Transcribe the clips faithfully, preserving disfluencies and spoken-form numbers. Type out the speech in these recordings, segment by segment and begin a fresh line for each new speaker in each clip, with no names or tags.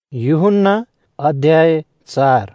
यूहन्ना अध्याय चार।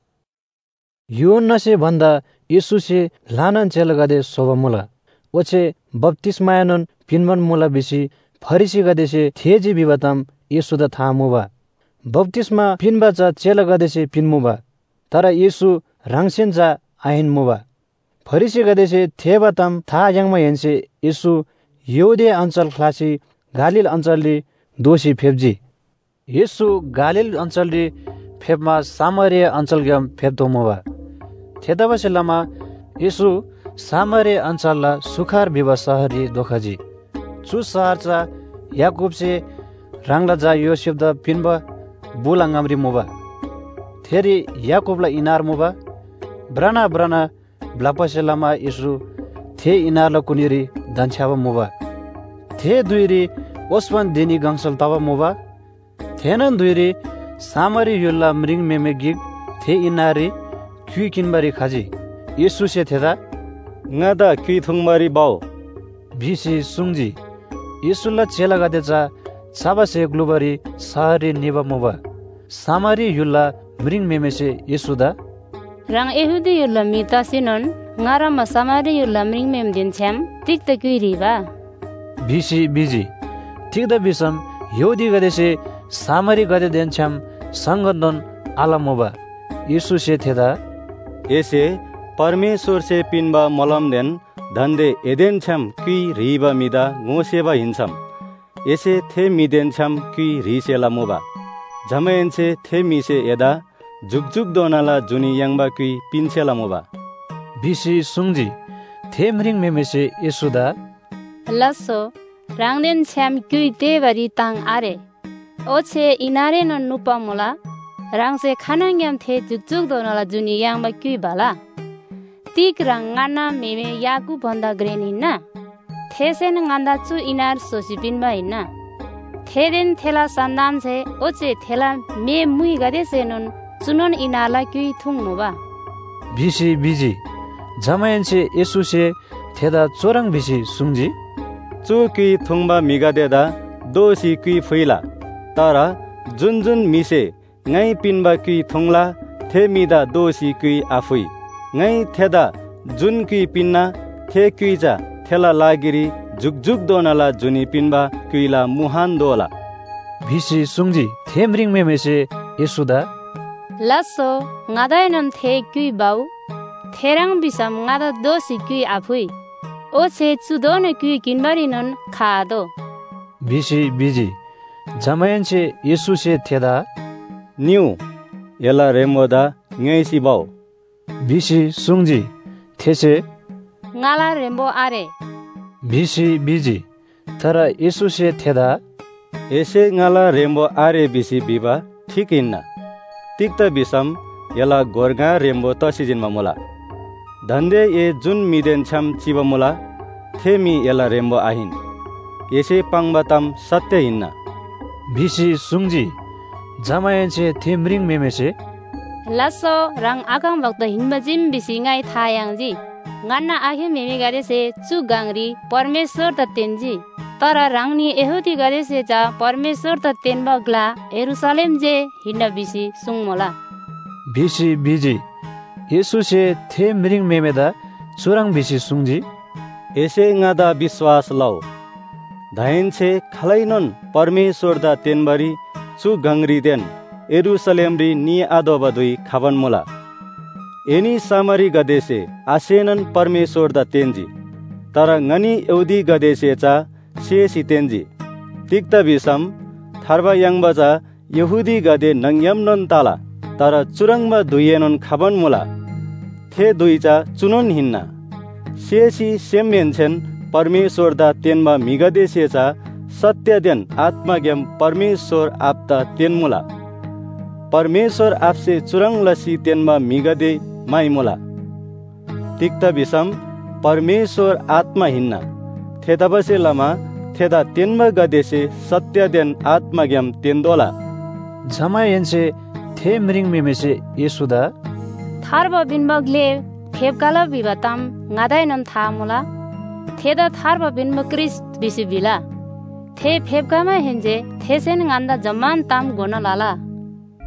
यूहन्ना से भन्दा यीशु से लानन चेला गदे सोबा मुला ओछे बप्तिस्मायनन पिनवन मुला बिसी फरीसी गदे से थेजी बिबतम यीशु द था मुबा बप्तिस्मा पिनबा चा चेला गदे से पिन मुबा तर यीशु रांगसेन जा आहिन मुबा फरीसी गदे से थेबतम था यंगमा हेनसे यीशु यहूदिया अञ्चल खलासी गालिल अञ्चलले दोषी फेब्जी यीशु गालिल अञ्चलले फेबमा सामरिया अञ्चलगम फेब्दो मुबा थेदबसेलामा यीशु सामरिया अञ्चलला सुखार बिबा सहरी दोखजी चु सहर चा याकूब से रांगला जा योसेफ द पिनबा बुलांगमरी मुबा थेरी याकूबला इनार मुबा ब्राना ब्राना ब्लापसेलामा यीशु थे इनारला कुनिरी दन्छाबा मुबा थे दुइरी ओस्मान दिनी गंसल तबा मुबा थेनन दुइरी सामरी युल्ला मृंग मेमे गिग थे इनारी क्यु किनबारी खाजी यीशु से थेदा
ngada kwi thungmari baw
भिसी सुंगजी यीशुला चेला गदेचा छाबा से ग्लुबरी सहरी निबा मुबा सामरी युल्ला मृंग मेमे से यीशुदा
rang ehudi yulla mita sinon ngara ma samari yulla mring mem din cham tik ta kui riba
भिसी बिजी ठीक द बिसम यहूदी गदे से सामरी गदे देन छम संगदन आला मुबा यीशु से थेदा
ऐसे परमेश्वर से पिनबा मलम देन धंदे एदेन छम क्वी रिबा मिदा ngoसेबा हिन्छम ऐसे थे मिदेन छम क्वी रिसेला मुबा जमयन से थे मिसे एदा जुगजुग दोनाला जुनी यंगबा क्वी पिनसेला मुबा
भिसी सुंगजी थे मृंग मेमे से यीशुदा
lasso rang den cham kui te bari tang are oche inare non nupa mola rang se khanangyam the jukjuk donala juni yang ba kui bala tik rang ngana meme yaku banda greni na thesen nganda chu inar sosipin ba ina theden thela sandan se oche thela me mui gade se non chunon inala kui thung moba
भिसी बिजी जमयन से यीशु से थेदा चोरंग भिसी सुंगजी
चु क्वी थुङबा मिगादेदा दोषी क्वी फुइला तर जुन जुन मिसे ngै पिनबा क्वी थुङला थे मिदा दोषी क्वी आफुई ngै थेदा जुन क्वी पिन्ना थे क्वीजा थेला लागिरी जुगजुग दोनाला जुनी पिनबा क्वीला मुहान दोला
भिसी सुंगजी थे मृंग मेमे से यीशुदा
lasso ngadainon the kui bau therang bisam ngada dosi kui aphui oche chudone kui kinbarinon khado
भिसी बिजी जमयन से यीशु से थेदा
न्यू एला रेमोदा ngैसी बाव
भिसी सुंगजी थेसे
ngala rembo are
भिसी बिजी तर यीशु से थेदा
ऐसे ngala रेमो आरे बिसी बिबा ठीक हिन्ना तिक्ता बिसम एला गोरगा रेमबो तसिजिनमा मुला धन्दे ए जुन मिदेन छम चिबा मुला थेमी एला रेमबो आहिन ऐसे पांगबातम सत्य हिन्ना
भिसी सुंगजी जमयन से थे मृंग मेमे से
lasso rang agang bakta hinbajim bisingai thayangji nganna ahe meme gare se chu gangri परमेश्वर त तेनजी तर रांगनी यहूदी गरे से जा परमेश्वर त तेन बगला यरूशलेम जे हिन्ना बिसी सुंगमोला
भिसी बिजी यीशु से थे मृंग मेमेदा चोरंग भिसी सुंगजी
ऐसे ngada विश्वास लौ धाइन छे खलैनन परमेश्वर दा तेनबरी चु गंगरी देन यरूशलेम री नि आदो बदुई खाबन मोला एनी सामरी गदे से आसेनन परमेश्वर दा तेनजी तर ngani यहूदी गदे से चा से सितेनजी तिक्ता बिसम थारबा यांगबाजा यहूदी गदे नंग्यम नन ताला तर चुरंगमा दुयेनन खाबन मुला थे दुईचा चुनन हिन्ना सेसी सेम्यनछेन परमेश्वर दा तेनमा मिगदे सेचा सत्य देन आत्माज्ञम परमेश्वर आपता तेनमुला परमेश्वर आपसे चुरंग लसी तेनमा मिगदे माइमुला तिक्ता बिसम परमेश्वर आत्मा हिन्ना थेदाबसे लमा थेदा तेनमा गदेसे सत्य देन आत्माज्ञम तेन्दोला
जमयन से थे मृंग मेमे से यीशुदा
थारबा बिनबगले फेबकाला बिबाताम ngadainon thamula theda tharba binma krist bisibila the फेबकामा हेन्जे थेसेन nganda जमान ताम गोना लाला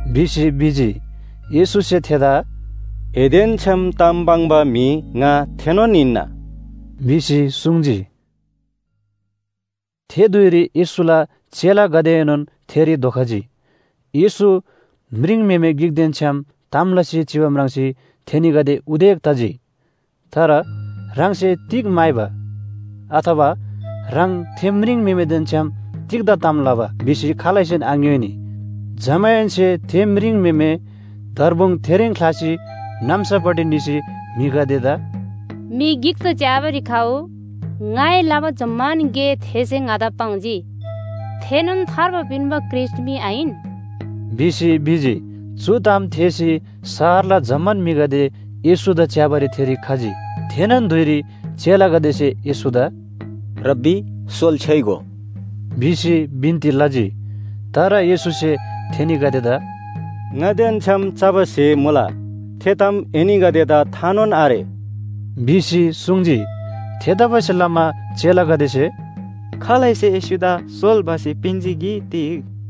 비시 비지 예수세 테다
에덴 참 땀방바 미 nga 테논 있나
비시 숭지 테두이리 예수라 चेला गदेनन थेरी दोखजी येसु मृंगमेमे गिगदेन छम तामलसी चिवमरांसी थेनी गदे उदेक तजी तर रांगसे तिग माइबा अथवा रांग थेमरिंग मेमेदेन छम तिगदा तामलाबा बिसी खालाइसेन आंग्योनी जमायनसे थेमरिंग मेमे दरबुङ थेरेङ क्लासी नामसापटि निसी मिगदेदा
मी गिक्त चाबरी खाऊ ngai laba jamman ge these ngada pangji thenon tharba binba kristmi ain
बिसी बिजी चुताम थेसी सारला जमन मिगदे येसुदा च्याबरी थेरी खाजी थेनन दुइरी चेला गदेसे येसुदा
रब्बी सोल छैगो
बिसी बिन्ती लजी तर येसुसे थेनी गदेदा
ngden cham chabase mula thetam eni gadeda thanon are
बिसी सुङजी थेदा बसलामा चेला गदेसे
खालाइसे येसुदा सोल बासी पिन्जी गी ति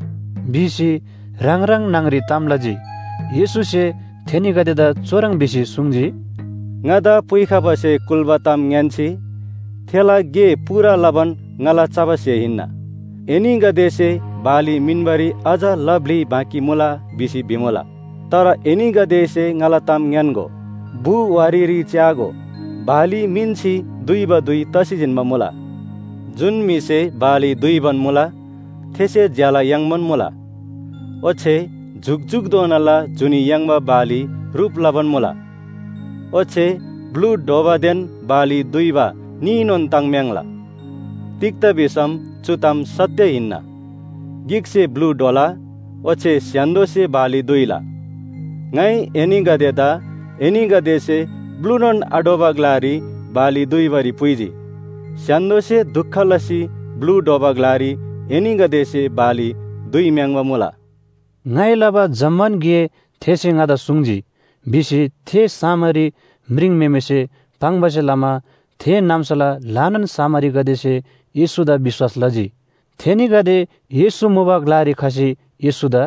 बिसी राङराङ नांगरी तामलाजी येसुसे थेनी गदेदा चोरङ बिसी सुङजी
ngada puikha base kulbatam nganchi thela ge pura laban ngala chabase hinna eni gadese bali minbari aja lovely baki mula bisi bimola tara eni gadese ngala tam ngango bu wariri chago bali minchi दुई बा दुई तसी जिनमा मुला जुन मिसे बाली दुई बन मुला थेसे ज्याला यांगमन मुला ओछे झुक झुक दोनाला जुनी यांगमा बाली रूप लबन मुला ओछे ब्लू डोबा देन बाली दुई बा नीनोन तांगम्यांगला तिक्त बिसम चुताम सत्य हिन्ना गिकसे ब्लू डोला ओछे स्यान्दोसे बाली दुईला ngai eni gadeda eni gadese ब्लू नन अडोबा ग्लारी बाली दुई बारी पुइजी स्यान्दोसे दुःखलसी ब्लू डोबाग्लारी एनी गदेसे बाली दुई म्यांगवा मुला
ngai laba jamman gie थेसिङा द सुङजी बिसी थे सामरी मृंग मेमेसे पाङबसे लामा थे नामसला लानन सामरी गदेसे येसुदा विश्वास लजी थेनी गदे येसु मुबा ग्लारी खसी येसुदा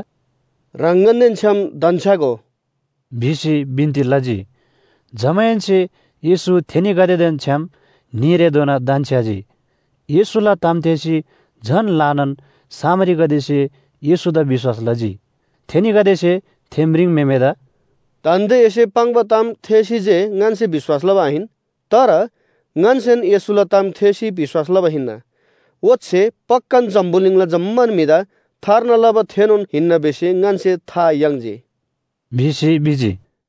रंगनन छम दन्छागो
बिसी बिन्ती लजी जमायनसे येसु थेनी गदेदेन छम निरे दोना दान्छाजी येसुला तामथेसी झन लानन सामरी गदेसे येसुदा विश्वास लजी थेनी गदेसे थेमरिङ मेमेदा
तन्दे एसे पाङबा ताम थेसी जे nganse विश्वास लबाहिन तर ngansen येसुला ताम थेसी विश्वास लबाहिन्ना वत्से पक्कन जम्बुलिङला जम्मन मिदा थार्न लब थेनुन हिन्न बेसे nganse था यंगजे
बिसी बिजी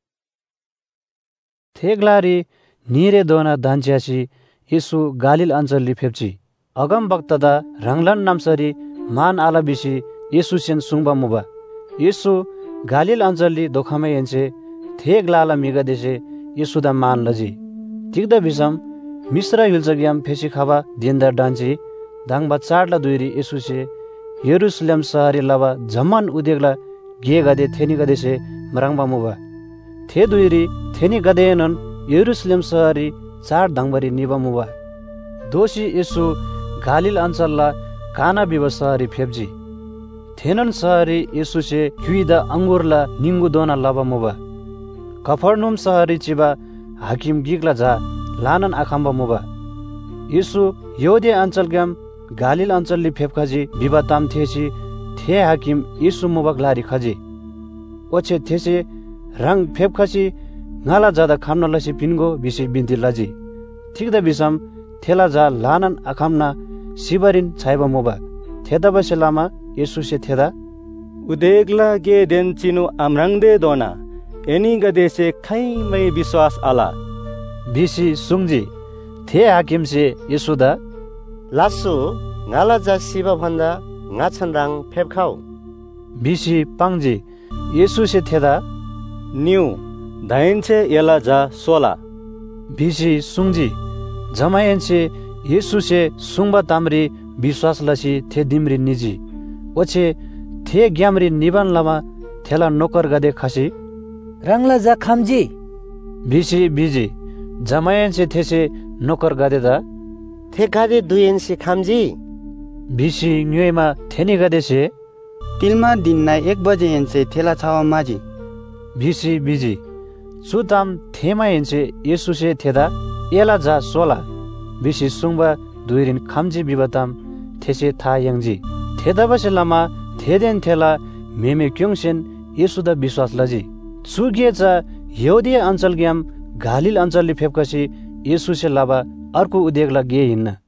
थेगलारी निरे दोना दान्छ्यासी येसु गालिल अञ्चलली फेप्ची अगम वक्तदा रङलन नामसरी मान आला बिसी येसु सेन सुङबा मुबा येसु गालिल अञ्चलली दोखमे यन्से थेगलाला मिगदेसे येसुदा मान लजी तिग्दा बिसम मिश्र हिल्चग्याम फेसी खाबा दिनदार डान्ची दाङबा चाडला दुइरी येसुसे यरुसलेम सहरी लबा जमन उदेगला गे गदे थेनी गदेसे मराङबा मुबा थे दुइरी थेनी गदेनन यरुसलेम सहरी चाड दाङबरी निबा मुबा दोषी येसु गालिल अञ्चलला काना बिब सहरी फेप्जी थेनन सहरी येसुसे क्युइदा अंगुरला निंगु दोना लबा मुबा कफरनुम सहरी चिबा हाकिम गिगला जा लानन आखाम्बा मुबा येसु यहुदी अञ्चलगाम गालिल अञ्चलली फेपखाजी बिबा ताम थेसी थे हाकिम येसु मुबा ग्लारी खजी ओछे थेसे रंग फेपखासी ngala jada khamna lasi pingo bisi binti laji tikda bisam thela ja lanan akhamna sibarin chaiba moba theda baselama yesu se theda
udegla ge den chinu amrangde dona eni gade se khai mai विश्वास आला
bisi sungji the hakim se yesuda
लासु ngala ja siba भन्दा ngaछनराङ फेपखाउ
bisi pangji yesu se theda
न्यू धाइन्छे एला जा सोला
बिसी सुङजी जमायनसे येसुसे सुङबा तामरी विश्वास लसी थे दिमरी निजी ओछे थे ग्यामरी निबन लमा थेला नोकर गदे खसी
रंगला जा खामजी
बिसी बिजी जमायनसे थेसे नोकर गदेदा
थे गदे दुयनसे खामजी
बिसी न्युएमा थेनी गदेसे
तिलमा दिनना एक बजे हेन्से थेला छावा माझी
भिसी बिजी सुताम थेमा हेन्से येसुसे थेदा एला जा सोला भिसी सुङबा दुइरिन खाम्जी बिबताम थेसे था यंगजी थेदा बसे लामा थेदेन थेला मेमे क्योङसेन येसुदा विश्वास लजी सुगे चा यहुदिया अञ्चल ग्याम गालिल अञ्चलले फेपकसी येसुसे लाबा अर्को उद्योगला गे हिन्न।